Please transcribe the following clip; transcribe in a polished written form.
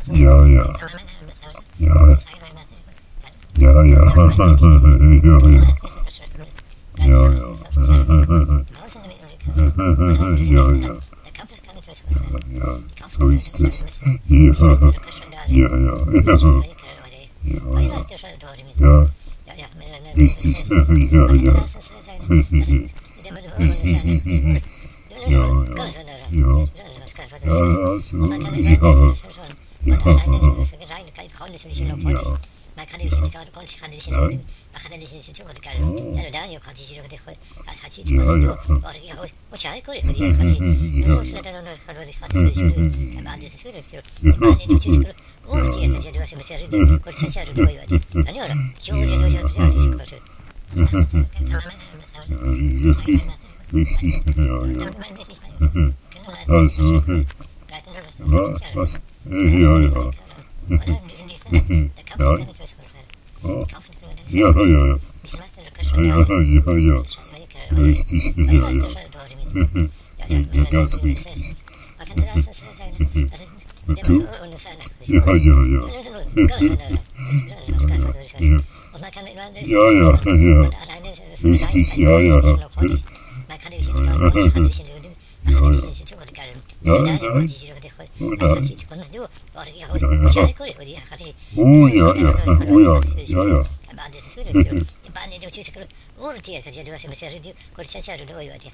Ja, ja. Ja, ja, ja. Ja, ja. Ja, ja. Ja, so ist es. Ja, ja, ja. Ja, ja. Ja, richtig. Ja, ja. Ja, ja. Ja. Ja, also, ja. Was? Ja, ja. Ja. Oh. Ja, ja, ja. Ja, ja, ja. Richtig, ja, ja. Ja, ganz richtig. Du? Ja, ja, ja. Ja, ja, ja. Richtig, ja, ja. Ja, ja. Oh, ja, ja. Oh, ja. Ja, ja. بعد السوري بعد اللي وشيش كل ورتي كذا دواسي مسيرتي كل شيء شارو